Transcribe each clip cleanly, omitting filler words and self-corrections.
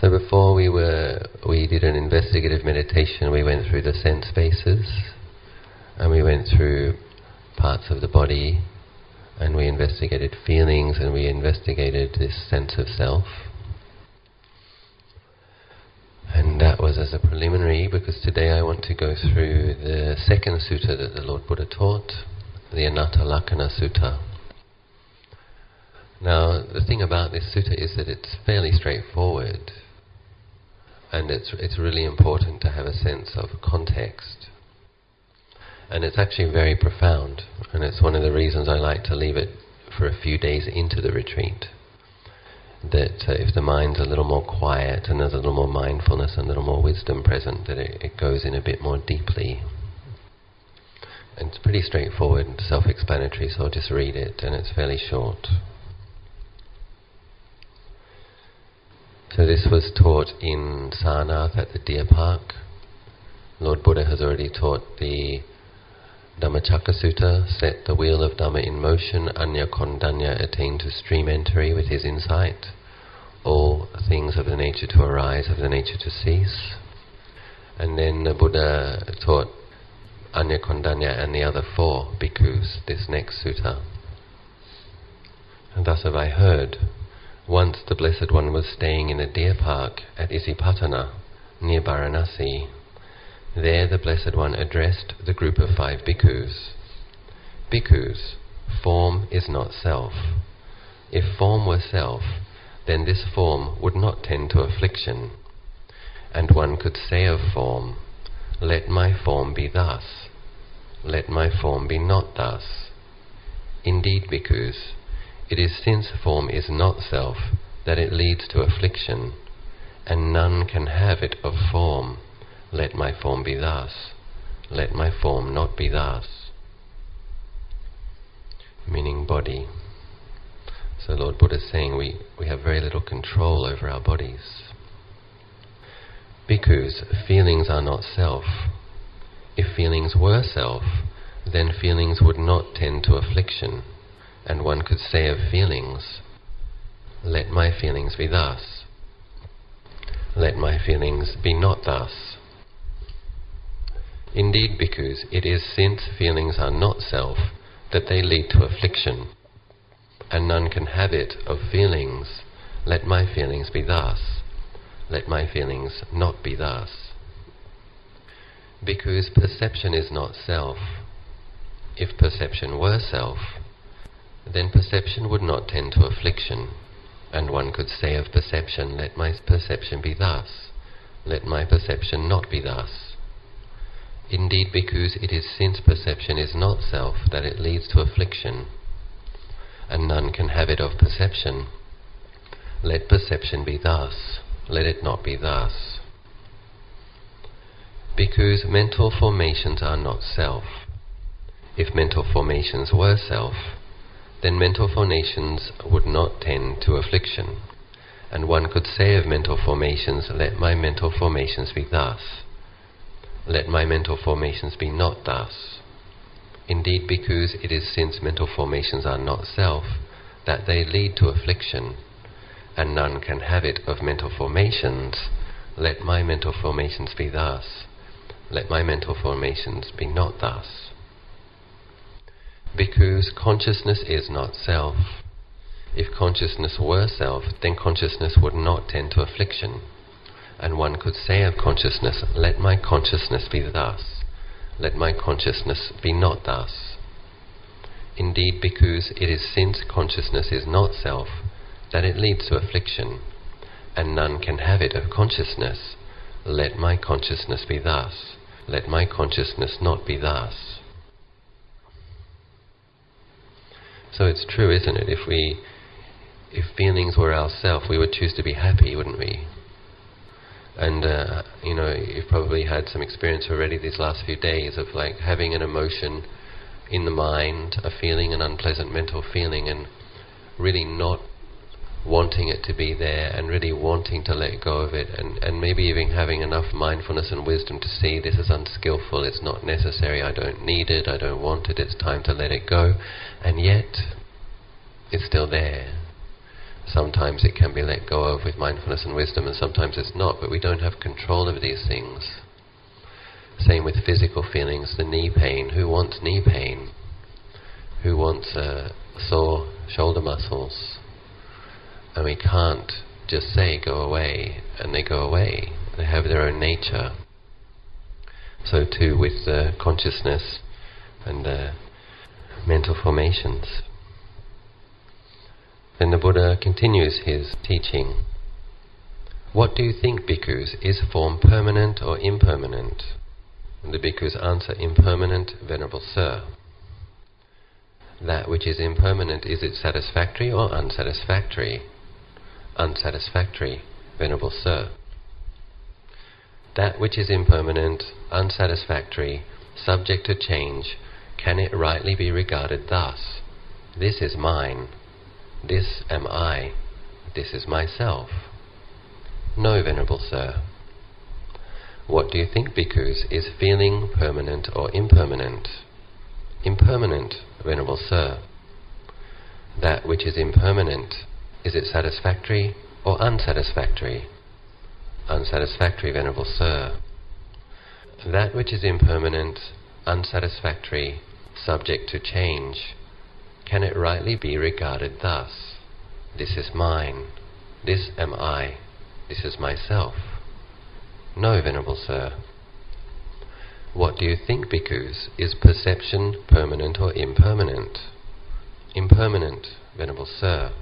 So before we did an investigative meditation, we went through the sense bases, and we went through parts of the body, and we investigated feelings, and we investigated this sense of self. And that was as a preliminary, because today I want to go through the second sutta that the Lord Buddha taught, the Anatta Lakkhana Sutta. Now, the thing about this sutta is that it's fairly straightforward, and it's really important to have a sense of context. And it's actually very profound, and it's one of the reasons I like to leave it for a few days into the retreat. That if the mind's a little more quiet and there's a little more mindfulness and a little more wisdom present, that it goes in a bit more deeply. And it's pretty straightforward and self-explanatory, so I'll just read it, and it's fairly short. So this was taught in Sarnath at the deer park. Lord Buddha has already taught the Dhammacakka Sutta, set the wheel of Dhamma in motion, Anya Kondanya attain to stream entry with his insight, all things of the nature to arise, of the nature to cease. And then the Buddha taught Anya Kondanya and the other four bhikkhus, this next sutta. And thus have I heard. Once the Blessed One was staying in a deer park at Isipatana, near Varanasi. There the Blessed One addressed the group of 5 bhikkhus. Bhikkhus, form is not self. If form were self, then this form would not tend to affliction. And one could say of form, let my form be thus, let my form be not thus. Indeed, bhikkhus, it is since form is not self that it leads to affliction, and none can have it of form. Let my form be thus, let my form not be thus. Meaning body. So Lord Buddha is saying we have very little control over our bodies. Bhikkhus, feelings are not self. If feelings were self, then feelings would not tend to affliction, and one could say of feelings, let my feelings be thus, let my feelings be not thus. Indeed, bhikkhus, it is since feelings are not self that they lead to affliction, and none can have it of feelings, let my feelings be thus, let my feelings not be thus. Bhikkhus, perception is not self. If perception were self, then perception would not tend to affliction, and one could say of perception, let my perception be thus, let my perception not be thus. Indeed, bhikkhus, it is since perception is not self that it leads to affliction, and none can have it of perception. Let perception be thus, let it not be thus. Bhikkhus, mental formations are not self. If mental formations were self, then mental formations would not tend to affliction, and one could say of mental formations, let my mental formations be thus, let my mental formations be not thus. Indeed, bhikkhus, it is since mental formations are not self that they lead to affliction, and none can have it of mental formations, let my mental formations be thus, let my mental formations be not thus. Bhikkhus, consciousness is not self. If consciousness were self, then consciousness would not tend to affliction, and one could say of consciousness, let my consciousness be thus, let my consciousness be not thus. Indeed, bhikkhus, it is since consciousness is not self that it leads to affliction, and none can have it of consciousness, let my consciousness be thus, let my consciousness not be thus. So it's true, isn't it? If feelings were our self, we would choose to be happy, wouldn't we? And you've probably had some experience already these last few days of like having an emotion in the mind, a feeling, an unpleasant mental feeling, and really not wanting it to be there, and really wanting to let go of it, and maybe even having enough mindfulness and wisdom to see this is unskillful, it's not necessary, I don't need it, I don't want it, it's time to let it go, and yet it's still there. Sometimes it can be let go of with mindfulness and wisdom, and sometimes it's not, but we don't have control of these things. Same with physical feelings, the knee pain. Who wants knee pain? Who wants sore shoulder muscles? And we can't just say, go away, and they go away. They have their own nature. So too with the consciousness and the mental formations. Then the Buddha continues his teaching. What do you think, bhikkhus? Is form permanent or impermanent? And the bhikkhus answer, impermanent, Venerable Sir. That which is impermanent, is it satisfactory or unsatisfactory? Unsatisfactory, Venerable Sir. That which is impermanent, unsatisfactory, subject to change, can it rightly be regarded thus? This is mine. This am I. This is myself. No, Venerable Sir. What do you think, bhikkhus? Is feeling permanent or impermanent? Impermanent, Venerable Sir. That which is impermanent, is it satisfactory or unsatisfactory? Unsatisfactory, Venerable Sir. That which is impermanent, unsatisfactory, subject to change, can it rightly be regarded thus? This is mine. This am I. This is myself. No, Venerable Sir. What do you think, bhikkhus? Is perception permanent or impermanent? Impermanent, Venerable Sir.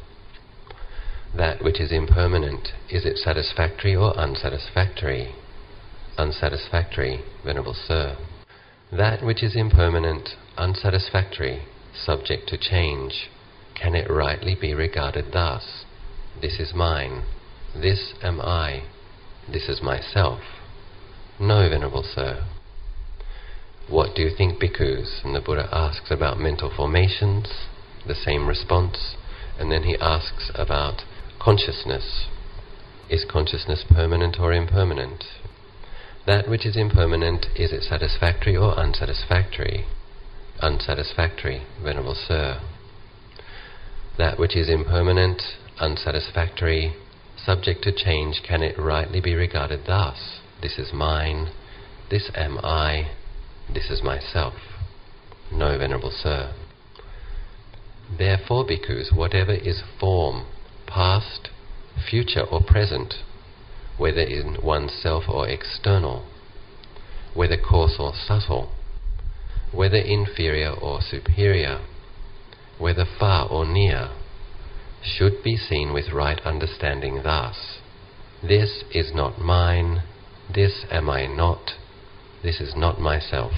That which is impermanent, is it satisfactory or unsatisfactory? Unsatisfactory, Venerable Sir. That which is impermanent, unsatisfactory, subject to change, can it rightly be regarded thus? This is mine. This am I. This is myself. No, Venerable Sir. What do you think, bhikkhus? And the Buddha asks about mental formations, the same response, and then he asks about consciousness. Is consciousness permanent or impermanent? That which is impermanent, is it satisfactory or unsatisfactory? Unsatisfactory, Venerable Sir. That which is impermanent, unsatisfactory, subject to change, can it rightly be regarded thus? This is mine. This am I. This is myself. No, Venerable Sir. Therefore, bhikkhus, whatever is form, past, future or present, whether in oneself or external, whether coarse or subtle, whether inferior or superior, whether far or near, should be seen with right understanding thus: this is not mine, this am I not, this is not myself.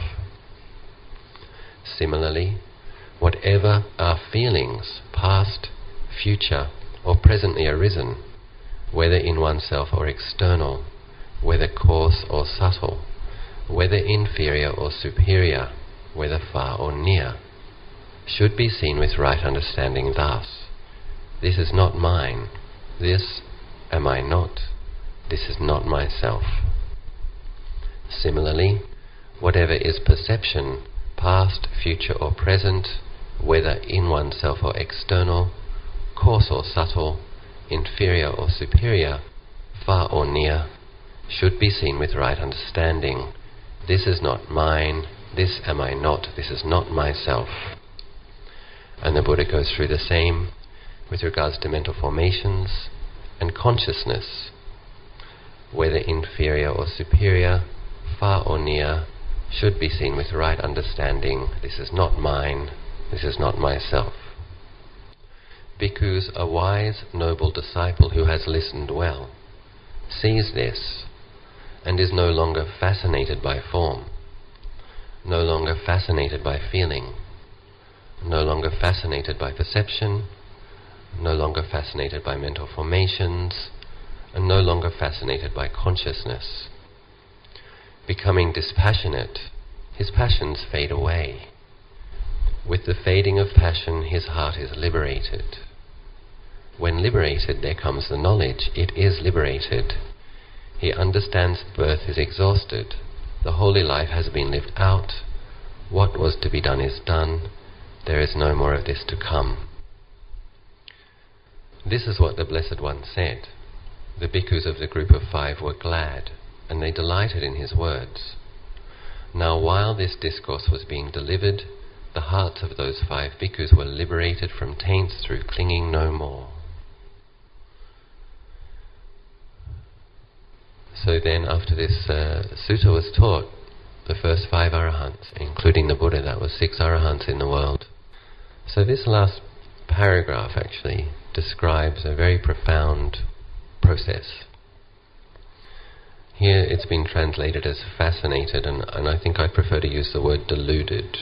Similarly, whatever are feelings, past, future, or presently arisen, whether in oneself or external, whether coarse or subtle, whether inferior or superior, whether far or near, should be seen with right understanding thus: this is not mine, this am I not, this is not myself. Similarly, whatever is perception, past, future or present, whether in oneself or external, coarse or subtle, inferior or superior, far or near, should be seen with right understanding: this is not mine, this am I not, this is not myself. And the Buddha goes through the same with regards to mental formations and consciousness, whether inferior or superior, far or near, should be seen with right understanding: this is not mine, this is not myself. Bhikkhus, a wise, noble disciple who has listened well, sees this, and is no longer fascinated by form, no longer fascinated by feeling, no longer fascinated by perception, no longer fascinated by mental formations, and no longer fascinated by consciousness. Becoming dispassionate, his passions fade away. With the fading of passion, his heart is liberated. When liberated, there comes the knowledge: it is liberated. He understands birth is exhausted. The holy life has been lived out. What was to be done is done. There is no more of this to come. this is what the Blessed One said. The bhikkhus of the group of 5 were glad, and they delighted in his words. Now while this discourse was being delivered, the hearts of those 5 bhikkhus were liberated from taints through clinging no more. So then after this sutta was taught, the first 5 arahants, including the Buddha, that was 6 arahants in the world. So this last paragraph actually describes a very profound process. Here it's been translated as fascinated, and I think I prefer to use the word deluded.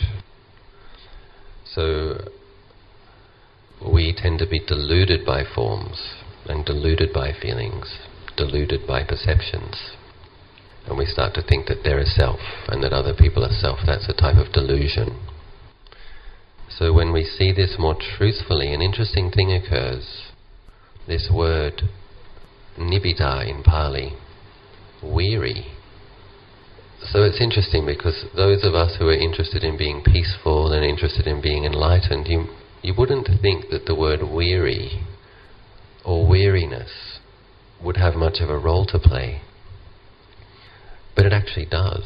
So we tend to be deluded by forms, and deluded by feelings, deluded by perceptions. And we start to think that they're a self, and that other people are self. That's a type of delusion. So when we see this more truthfully, an interesting thing occurs. This word, nibbida in Pali, weary. So it's interesting because those of us who are interested in being peaceful and interested in being enlightened, you wouldn't think that the word weary or weariness would have much of a role to play. But it actually does.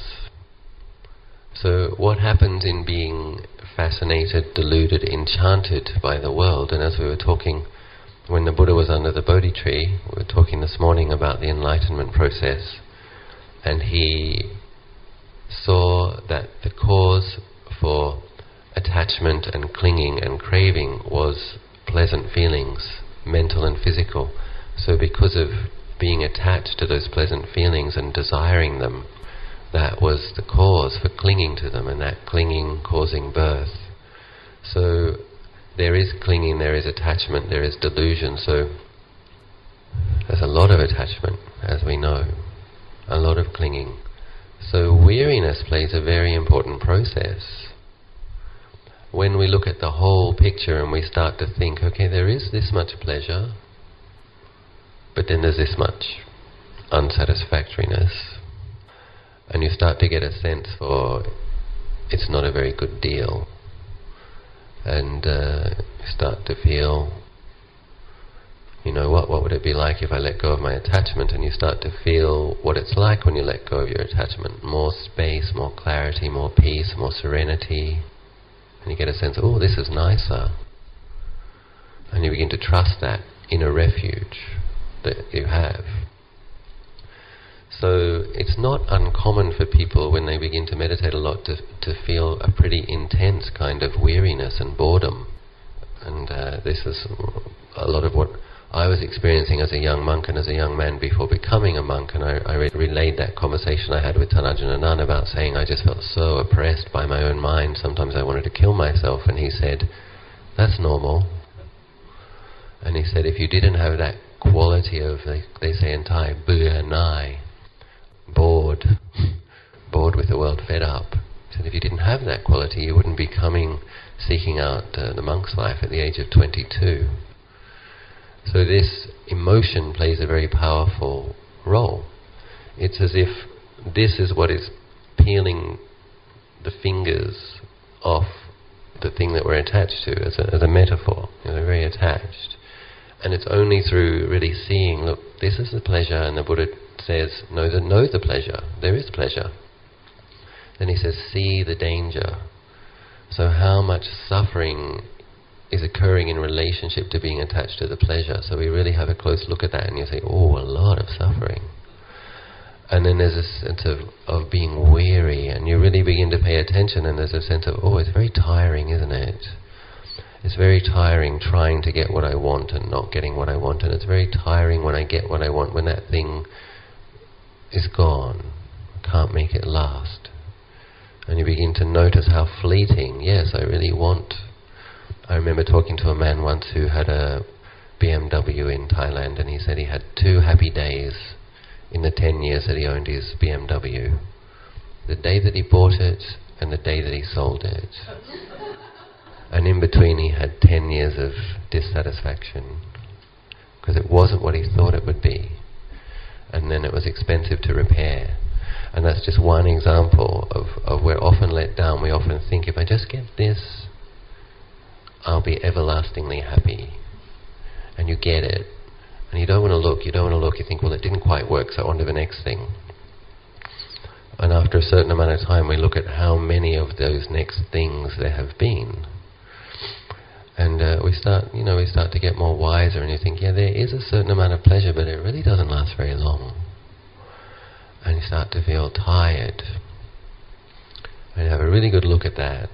So what happens in being fascinated, deluded, enchanted by the world, and as we were talking when the Buddha was under the Bodhi tree, we were talking this morning about the enlightenment process, and he saw that the cause for attachment and clinging and craving was pleasant feelings, mental and physical. So because of being attached to those pleasant feelings and desiring them, that was the cause for clinging to them, and that clinging causing birth. So there is clinging, there is attachment, there is delusion. So there's a lot of attachment, as we know, a lot of clinging. So weariness plays a very important process. When we look at the whole picture and we start to think, okay, there is this much pleasure, but then there's this much unsatisfactoriness, and you start to get a sense for it's not a very good deal, and you start to feel, what would it be like if I let go of my attachment? And you start to feel what it's like when you let go of your attachment. More space, more clarity, more peace, more serenity. And you get a sense, oh, this is nicer. And you begin to trust that inner refuge that you have. So it's not uncommon for people when they begin to meditate a lot to feel a pretty intense kind of weariness and boredom. And this is a lot of what I was experiencing as a young monk and as a young man before becoming a monk. And I relayed that conversation I had with Tanajana Nan about saying I just felt so oppressed by my own mind, sometimes I wanted to kill myself. And he said, that's normal. And he said, if you didn't have that quality of, they say in Thai, bua nai, bored with the world, fed up. He said, if you didn't have that quality, you wouldn't be seeking out the monk's life at the age of 22. So this emotion plays a very powerful role. It's as if this is what is peeling the fingers off the thing that we're attached to, as a metaphor. We're very attached. And it's only through really seeing, look, this is the pleasure, and the Buddha says, know the pleasure. There is pleasure. Then he says, see the danger. So how much suffering is occurring in relationship to being attached to the pleasure? So we really have a close look at that, and you say, oh, a lot of suffering. And then there's a sense of being weary, and you really begin to pay attention, and there's a sense of, oh, it's very tiring, isn't it? It's very tiring trying to get what I want and not getting what I want, and it's very tiring when I get what I want, when that thing is gone. I can't make it last. And you begin to notice how fleeting, yes, I really want. I remember talking to a man once who had a BMW in Thailand, and he said he had 2 happy days in the 10 years that he owned his BMW. The day that he bought it and the day that he sold it. And in between he had 10 years of dissatisfaction because it wasn't what he thought it would be, and then it was expensive to repair. And that's just one example of we're often let down. We often think, if I just get this, I'll be everlastingly happy. and you get it. And you don't want to look, you think, well, it didn't quite work, so on to the next thing. And after a certain amount of time, we look at how many of those next things there have been. And we start to get more wiser, and you think, yeah, there is a certain amount of pleasure, but it really doesn't last very long. And you start to feel tired. And have a really good look at that.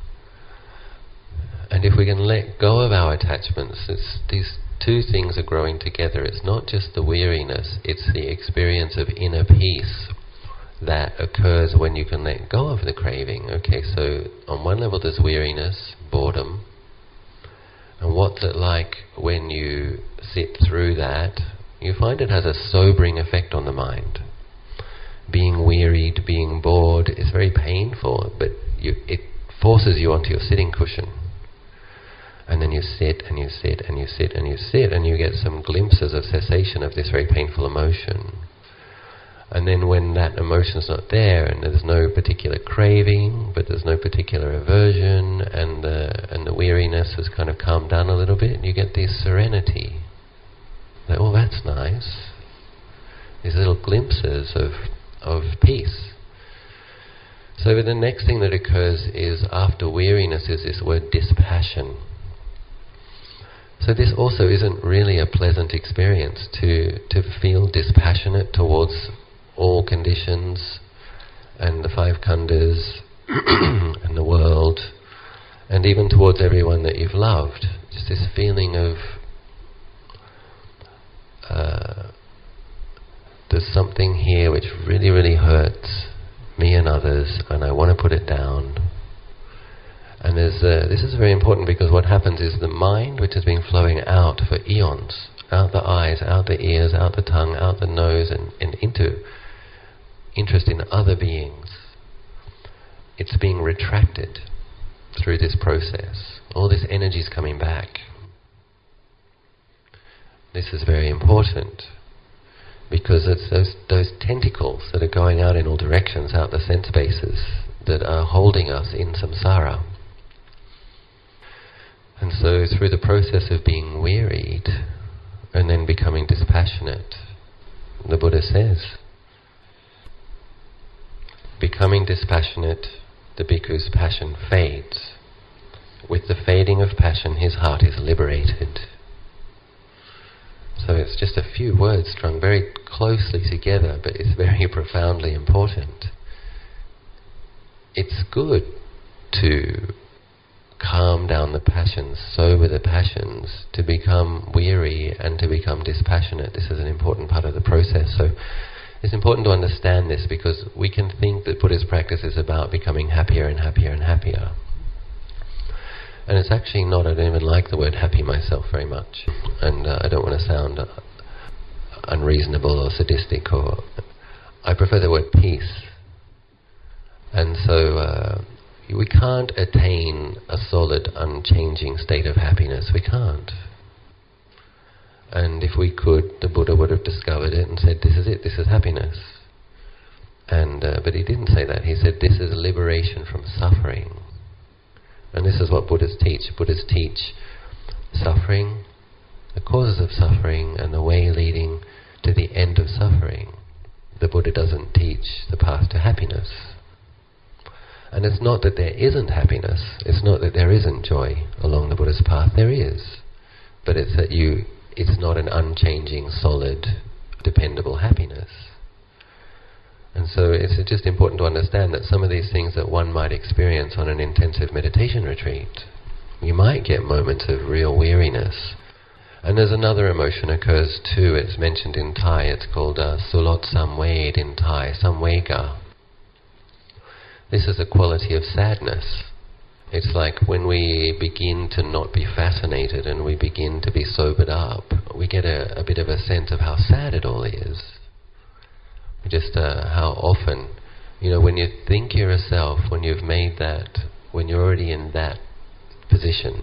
And if we can let go of our attachments, these two things are growing together. It's not just the weariness, it's the experience of inner peace that occurs when you can let go of the craving. Okay, so on one level there's weariness, boredom. And what's it like when you sit through that? You find it has a sobering effect on the mind. Being wearied, being bored is very painful, but it forces you onto your sitting cushion. And then you sit and you sit and you sit and you sit, and you get some glimpses of cessation of this very painful emotion. And then when that emotion's not there, and there's no particular craving, but there's no particular aversion, and the weariness has kind of calmed down a little bit, and you get this serenity. Like, oh, that's nice. These little glimpses of peace. So the next thing that occurs is, after weariness, is this word dispassion. So this also isn't really a pleasant experience, to feel dispassionate towards all conditions and the five khandhas and the world, and even towards everyone that you've loved. Just this feeling of there's something here which really, really hurts me and others, and I want to put it down. And this is very important, because what happens is the mind, which has been flowing out for eons, out the eyes, out the ears, out the tongue, out the nose, and into interest in other beings, it's being retracted through this process. All this energy is coming back. This is very important, because it's those tentacles that are going out in all directions, out the sense bases, that are holding us in samsara. And so through the process of being wearied and then becoming dispassionate, the Buddha says, becoming dispassionate, the bhikkhu's passion fades. With the fading of passion, his heart is liberated. So it's just a few words strung very closely together, but it's very profoundly important. It's good to calm down the passions, sober the passions, to become weary and to become dispassionate. This is an important part of the process. So it's important to understand this, because we can think that Buddhist practice is about becoming happier and happier and happier. And it's actually not. I don't even like the word happy myself very much. And I don't want to sound unreasonable or sadistic. I prefer the word peace. And so we can't attain a solid, unchanging state of happiness. We can't. And if we could, the Buddha would have discovered it and said, this is it, this is happiness. But he didn't say that. He said, this is liberation from suffering. And this is what Buddhists teach. Buddhists teach suffering, the causes of suffering, and the way leading to the end of suffering. The Buddha doesn't teach the path to happiness. And it's not that there isn't happiness, it's not that there isn't joy along the Buddhist path. There is. But it's that it's not an unchanging, solid, dependable happiness. And so it's just important to understand that some of these things that one might experience on an intensive meditation retreat, you might get moments of real weariness. And there's another emotion occurs too. It's mentioned in Thai. It's called Sulot Samved in Thai, Samvega. This is a quality of sadness. It's like when we begin to not be fascinated and we begin to be sobered up, we get a bit of a sense of how sad it all is. Just how often, when you think you're a self, when you've made that, when you're already in that position,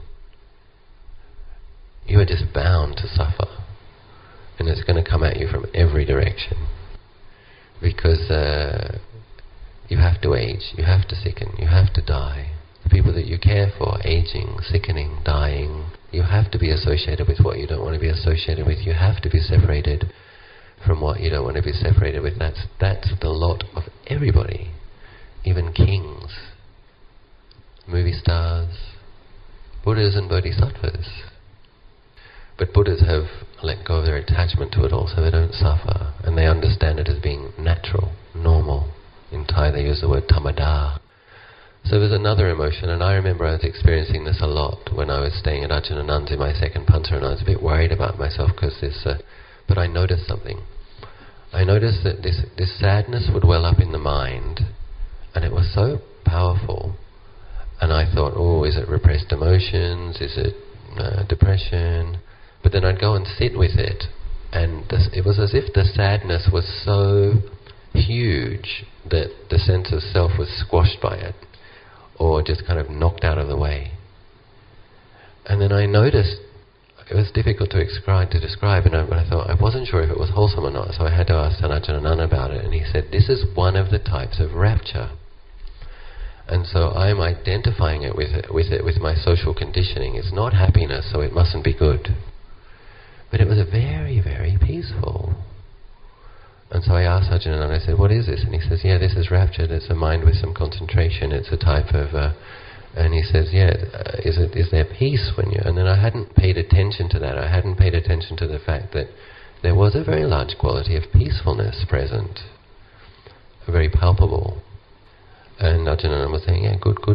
you are just bound to suffer. And it's going to come at you from every direction. Because you have to age, you have to sicken, you have to die. The people that you care for, aging, sickening, dying. You have to be associated with what you don't want to be associated with. You have to be separated from what you don't want to be separated with. That's the lot of everybody, even kings, movie stars, Buddhas and Bodhisattvas. But Buddhas have let go of their attachment to it all, so they don't suffer, and they understand it as being natural, normal. In Thai they use the word thamada. So there's another emotion, and I remember I was experiencing this a lot when I was staying at Ajahn Anand's in my second punta, and I was a bit worried about myself because but I noticed something. I noticed that this sadness would well up in the mind, and it was so powerful. And I thought, oh, is it repressed emotions? Is it depression? But then I'd go and sit with it, and it was as if the sadness was so huge that the sense of self was squashed by it, or just kind of knocked out of the way. And then I noticed it was difficult to describe, and I thought I wasn't sure if it was wholesome or not, so I had to ask Ajahn Anand about it, and he said, this is one of the types of rapture. And so I'm identifying it with my social conditioning. It's not happiness, so it mustn't be good. But it was very, very peaceful. And so I asked Ajahn Anand, I said, what is this? And he says, yeah, this is rapture. It's a mind with some concentration. It's a type of... and he says, yeah, is there peace when you... And then I hadn't paid attention to that. I hadn't paid attention to the fact that there was a very large quality of peacefulness present. Very palpable. And Ajahn Anand was saying, yeah, good.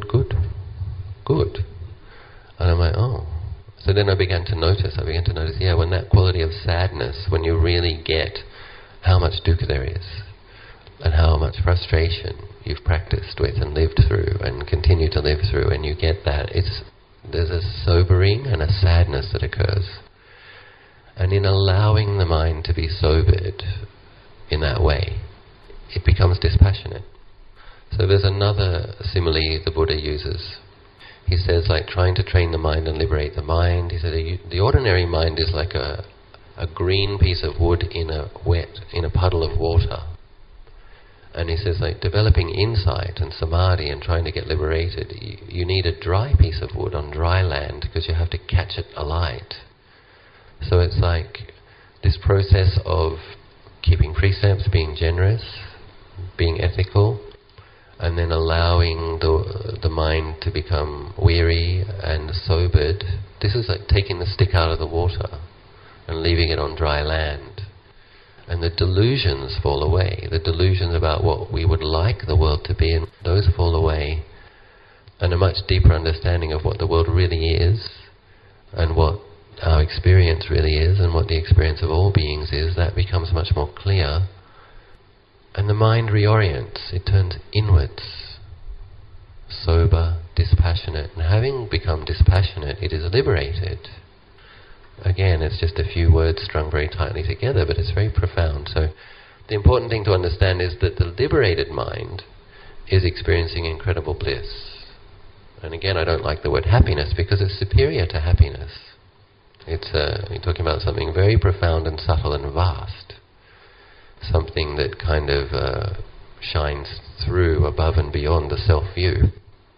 And I'm like, oh. So then I began to notice, yeah, when that quality of sadness, when you really get how much dukkha there is, and how much frustration you've practiced with and lived through and continue to live through, and you get that, there's a sobering and a sadness that occurs. And in allowing the mind to be sobered in that way, it becomes dispassionate. So there's another simile the Buddha uses. He says, like trying to train the mind and liberate the mind. He said the ordinary mind is like a green piece of wood in a puddle of water. And he says, like developing insight and samadhi and trying to get liberated, you need a dry piece of wood on dry land because you have to catch it alight. So it's like this process of keeping precepts, being generous, being ethical, and then allowing the mind to become weary and sobered. This is like taking the stick out of the water and leaving it on dry land. And the delusions fall away. The delusions about what we would like the world to be, and those fall away. And a much deeper understanding of what the world really is, and what our experience really is, and what the experience of all beings is, that becomes much more clear. And the mind reorients, it turns inwards, sober, dispassionate. And having become dispassionate, it is liberated. Again, it's just a few words strung very tightly together, but it's very profound. So the important thing to understand is that the liberated mind is experiencing incredible bliss. And again, I don't like the word happiness because it's superior to happiness. You're talking about something very profound and subtle and vast. Something that kind of shines through above and beyond the self-view.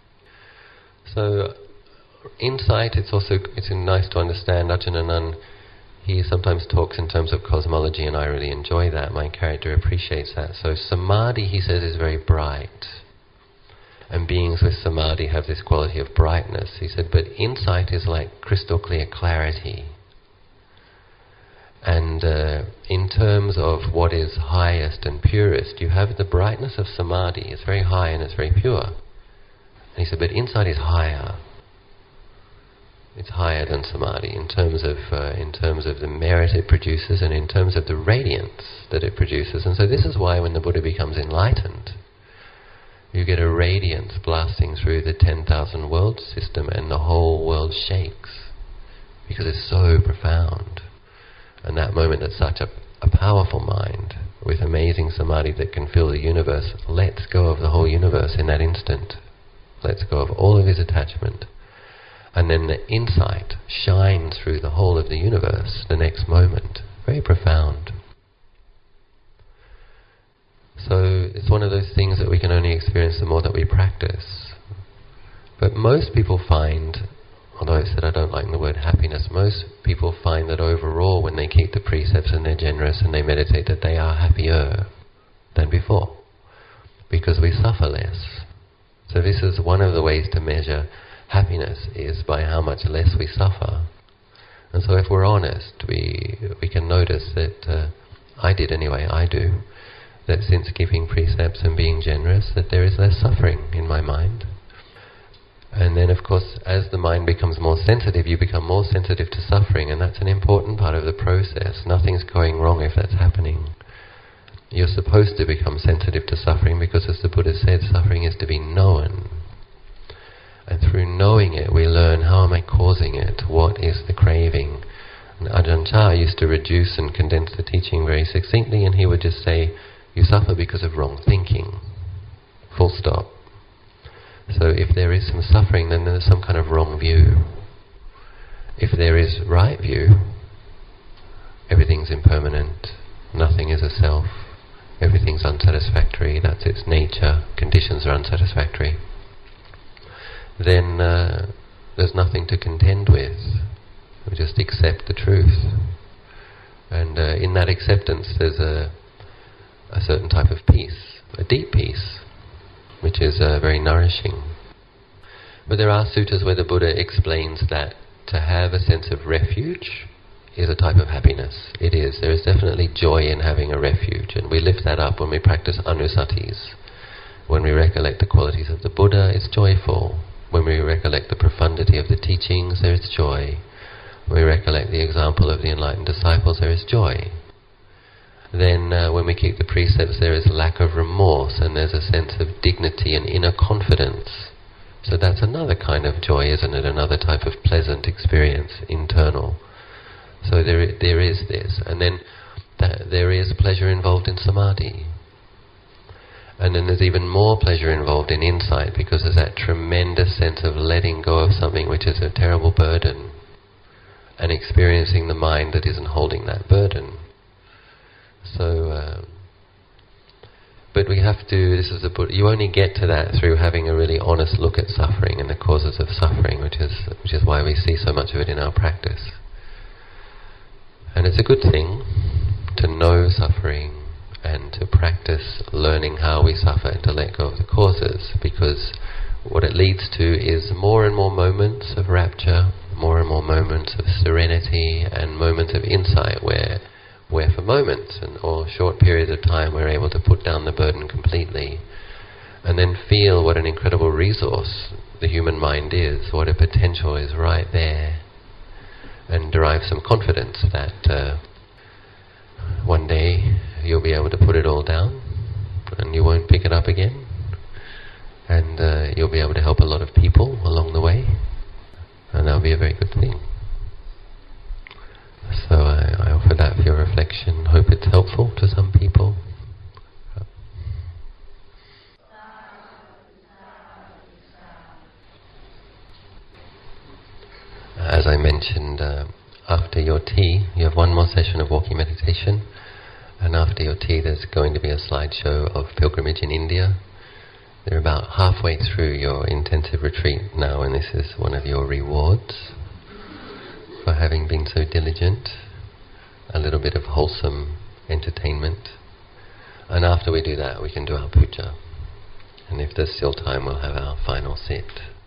So insight, it's nice to understand. Ajahn Anand, he sometimes talks in terms of cosmology, and I really enjoy that. My character appreciates that. So samadhi, he says, is very bright. And beings with samadhi have this quality of brightness. He said, but insight is like crystal clear clarity. And in terms of what is highest and purest, you have the brightness of samadhi. It's very high and it's very pure. And he said, but insight is higher. It's higher than samadhi in terms of the merit it produces and in terms of the radiance that it produces. And so this is why when the Buddha becomes enlightened, you get a radiance blasting through the 10,000 world system, and the whole world shakes because it's so profound. And that moment, that such a powerful mind with amazing samadhi that can fill the universe lets go of the whole universe in that instant. Lets go of all of his attachment. And then the insight shines through the whole of the universe the next moment. Very profound. So it's one of those things that we can only experience the more that we practice. But most people find, although I said I don't like the word happiness, most people find that overall when they keep the precepts and they're generous and they meditate, that they are happier than before, because we suffer less. So this is one of the ways to measure happiness, is by how much less we suffer. And so if we're honest, we can notice that, I do, that since keeping precepts and being generous, that there is less suffering in my mind. And then of course, as the mind becomes more sensitive, you become more sensitive to suffering, and that's an important part of the process. Nothing's going wrong if that's happening. You're supposed to become sensitive to suffering because, as the Buddha said, suffering is to be known. And through knowing it, we learn, how am I causing it? What is the craving? And Ajahn Chah used to reduce and condense the teaching very succinctly, and he would just say, you suffer because of wrong thinking. Full stop. So if there is some suffering, then there's some kind of wrong view. If there is right view, everything's impermanent, nothing is a self, everything's unsatisfactory, that's its nature, conditions are unsatisfactory, then there's nothing to contend with. We just accept the truth. And in that acceptance there's a certain type of peace, a deep peace, which is very nourishing. But there are suttas where the Buddha explains that to have a sense of refuge is a type of happiness. It is. There is definitely joy in having a refuge, and we lift that up when we practice anusattis. When we recollect the qualities of the Buddha, it's joyful. When we recollect the profundity of the teachings, there is joy. When we recollect the example of the enlightened disciples, there is joy. Then when we keep the precepts, there is lack of remorse, and there's a sense of dignity and inner confidence. So that's another kind of joy, isn't it? Another type of pleasant experience, internal. So there is this. And then there is pleasure involved in samadhi. And then there's even more pleasure involved in insight, because there's that tremendous sense of letting go of something which is a terrible burden, and experiencing the mind that isn't holding that burden. So, but we have to, this is the Buddha, you only get to that through having a really honest look at suffering and the causes of suffering, which is why we see so much of it in our practice. And it's a good thing to know suffering and to practice learning how we suffer and to let go of the causes, because what it leads to is more and more moments of rapture, more and more moments of serenity, and moments of insight where for moments or short periods of time we're able to put down the burden completely, and then feel what an incredible resource the human mind is, what a potential is right there, and derive some confidence that one day you'll be able to put it all down and you won't pick it up again, and you'll be able to help a lot of people along the way, and that'll be a very good thing. So I offer that for your reflection. Hope it's helpful to some people. As I mentioned, after your tea, you have one more session of walking meditation, and after your tea there's going to be a slideshow of pilgrimage in India. You're about halfway through your intensive retreat now, and this is one of your rewards for having been so diligent. A little bit of wholesome entertainment. And after we do that, we can do our puja. And if there's still time, we'll have our final sit.